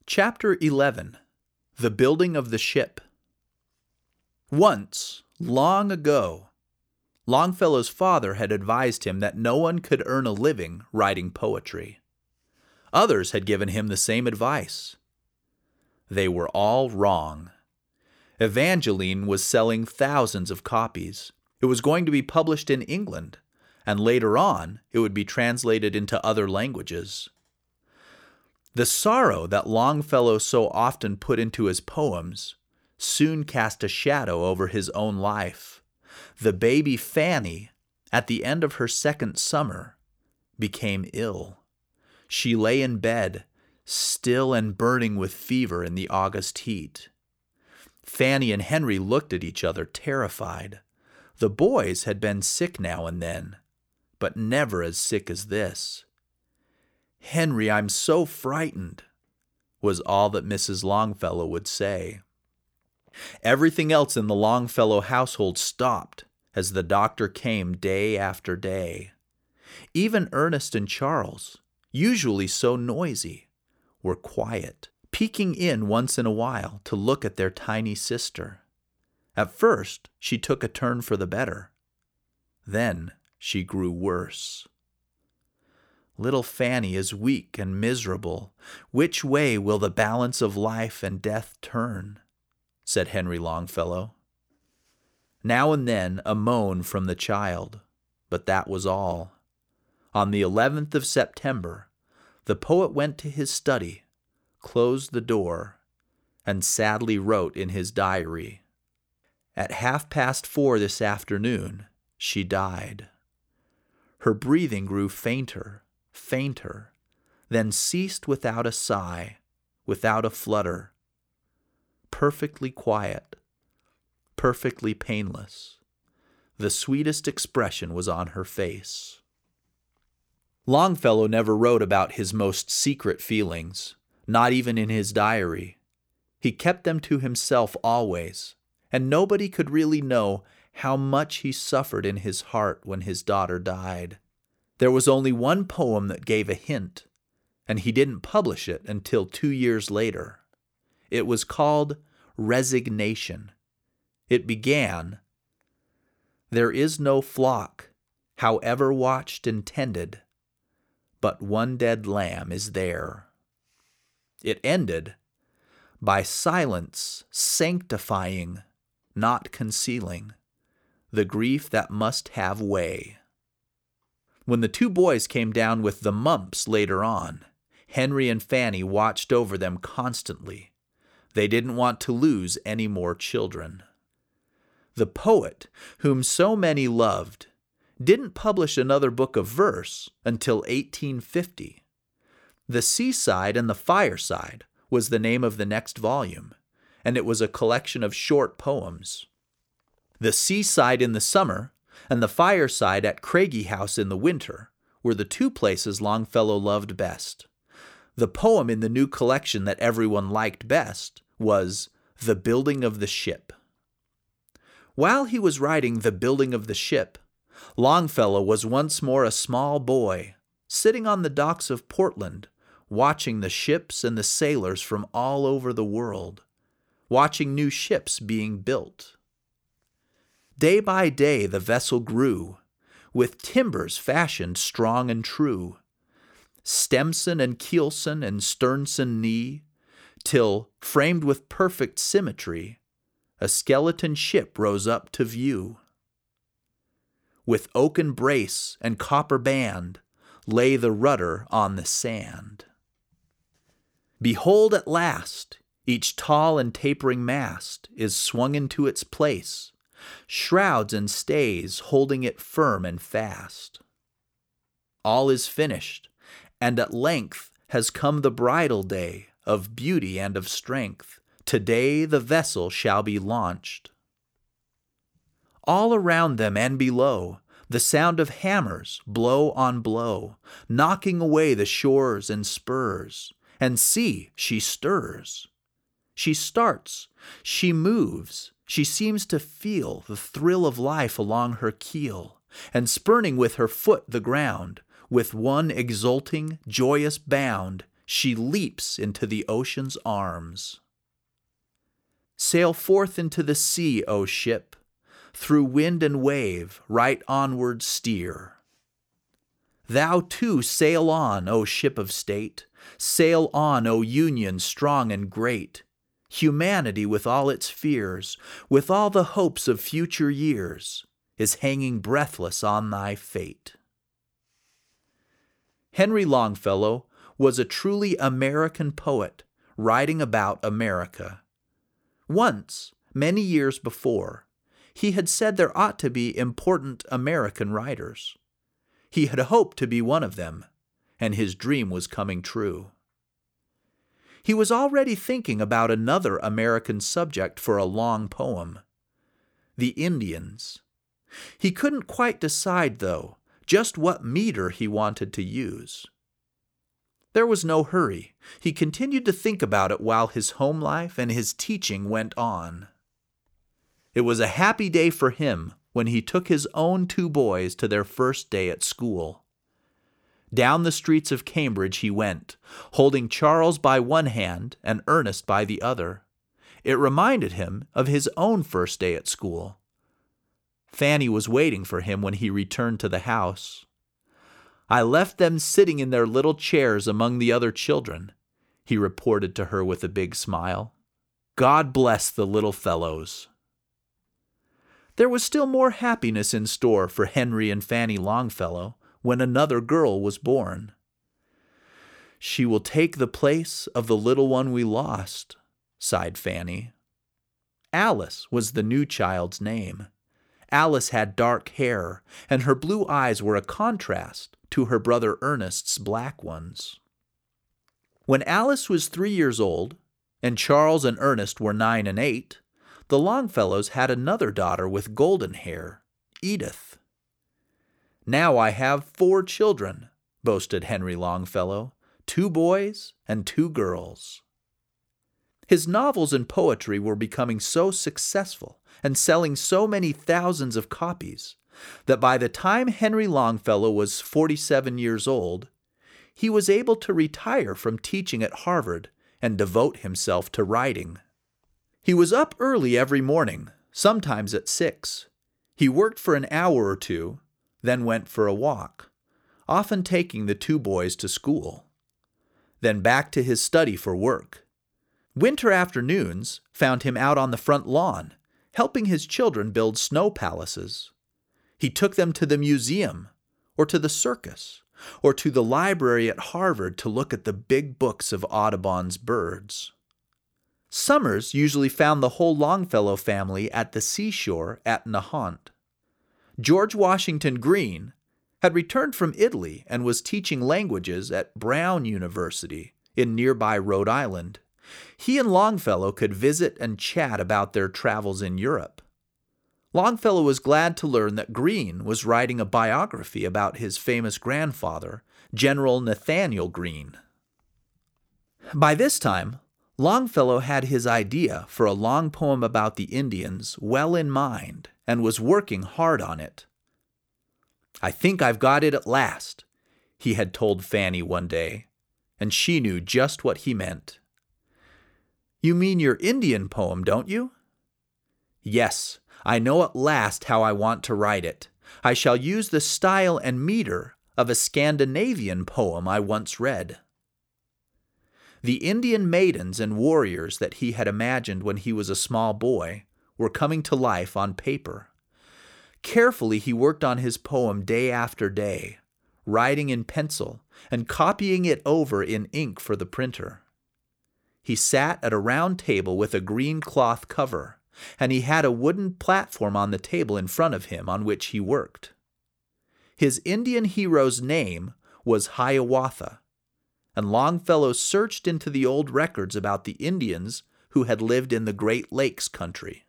Chapter 11. The Building of the Ship. Once, long ago, Longfellow's father had advised him that no one could earn a living writing poetry. Others had given him the same advice. They were all wrong. Evangeline was selling thousands of copies. It was going to be published in England, and later on it would be translated into other languages. The sorrow that Longfellow so often put into his poems soon cast a shadow over his own life. The baby Fanny, at the end of her second summer, became ill. She lay in bed, still and burning with fever in the August heat. Fanny and Henry looked at each other terrified. The boys had been sick now and then, but never as sick as this. "Henry, I'm so frightened," was all that Mrs. Longfellow would say. Everything else in the Longfellow household stopped as the doctor came day after day. Even Ernest and Charles, usually so noisy, were quiet, peeking in once in a while to look at their tiny sister. At first, she took a turn for the better. Then she grew worse. "Little Fanny is weak and miserable. Which way will the balance of life and death turn?" said Henry Longfellow. Now and then a moan from the child, but that was all. On the 11th of September, the poet went to his study, closed the door, and sadly wrote in his diary, "At 4:30 this afternoon, she died. Her breathing grew fainter, then ceased without a sigh, without a flutter. Perfectly quiet, perfectly painless. The sweetest expression was on her face." Longfellow never wrote about his most secret feelings, not even in his diary. He kept them to himself always, and nobody could really know how much he suffered in his heart when his daughter died. There was only one poem that gave a hint, and he didn't publish it until 2 years later. It was called Resignation. It began, "There is no flock, however watched and tended, but one dead lamb is there." It ended, "By silence sanctifying, not concealing, the grief that must have way." When the two boys came down with the mumps later on, Henry and Fanny watched over them constantly. They didn't want to lose any more children. The poet, whom so many loved, didn't publish another book of verse until 1850. The Seaside and the Fireside was the name of the next volume, and it was a collection of short poems. The Seaside in the summer and the Fireside at Craigie House in the winter were the two places Longfellow loved best. The poem in the new collection that everyone liked best was The Building of the Ship. While he was writing The Building of the Ship, Longfellow was once more a small boy, sitting on the docks of Portland, watching the ships and the sailors from all over the world, watching new ships being built. Day by day the vessel grew, with timbers fashioned strong and true, stemson and keelson and sternson knee, till, framed with perfect symmetry, a skeleton ship rose up to view. With oaken brace and copper band lay the rudder on the sand. Behold, at last, each tall and tapering mast is swung into its place, shrouds and stays holding it firm and fast. All is finished, and at length has come the bridal day of beauty and of strength. Today the vessel shall be launched. All around them and below, the sound of hammers, blow on blow, knocking away the shores and spurs. And see, she stirs. She starts, she moves, she seems to feel the thrill of life along her keel, and spurning with her foot the ground, with one exulting, joyous bound, she leaps into the ocean's arms. Sail forth into the sea, O ship, through wind and wave, right onward steer. Thou too sail on, O ship of state, sail on, O Union strong and great. Humanity with all its fears, with all the hopes of future years, is hanging breathless on thy fate. Henry Longfellow was a truly American poet, writing about America. Once, many years before, he had said there ought to be important American writers. He had hoped to be one of them, and his dream was coming true. He was already thinking about another American subject for a long poem, the Indians. He couldn't quite decide, though, just what meter he wanted to use. There was no hurry. He continued to think about it while his home life and his teaching went on. It was a happy day for him when he took his own 2 boys to their first day at school. Down the streets of Cambridge he went, holding Charles by one hand and Ernest by the other. It reminded him of his own first day at school. Fanny was waiting for him when he returned to the house. I left them sitting in their little chairs among the other children, he reported to her with a big smile. God bless the little fellows. There was still more happiness in store for Henry and Fanny Longfellow when another girl was born. She will take the place of the little one we lost, sighed Fanny. Alice was the new child's name. Alice had dark hair, and her blue eyes were a contrast to her brother Ernest's black ones. When Alice was 3 years old, and Charles and Ernest were 9 and 8, the Longfellows had another daughter with golden hair, Edith. Now I have 4 children, boasted Henry Longfellow, 2 boys and 2 girls. His novels and poetry were becoming so successful and selling so many thousands of copies that by the time Henry Longfellow was 47 years old, he was able to retire from teaching at Harvard and devote himself to writing. He was up early every morning, sometimes at 6. He worked for an hour or 2, then went for a walk, often taking the 2 boys to school. Then back to his study for work. Winter afternoons found him out on the front lawn, helping his children build snow palaces. He took them to the museum, or to the circus, or to the library at Harvard to look at the big books of Audubon's birds. Summers usually found the whole Longfellow family at the seashore at Nahant. George Washington Greene had returned from Italy and was teaching languages at Brown University in nearby Rhode Island. He and Longfellow could visit and chat about their travels in Europe. Longfellow was glad to learn that Greene was writing a biography about his famous grandfather, General Nathanael Greene. By this time, Longfellow had his idea for a long poem about the Indians well in mind and was working hard on it. I think I've got it at last, he had told Fanny one day, and she knew just what he meant. You mean your Indian poem, don't you? Yes, I know at last how I want to write it. I shall use the style and meter of a Scandinavian poem I once read. The Indian maidens and warriors that he had imagined when he was a small boy were coming to life on paper. Carefully he worked on his poem day after day, writing in pencil and copying it over in ink for the printer. He sat at a round table with a green cloth cover, and he had a wooden platform on the table in front of him on which he worked. His Indian hero's name was Hiawatha, and Longfellow searched into the old records about the Indians who had lived in the Great Lakes country.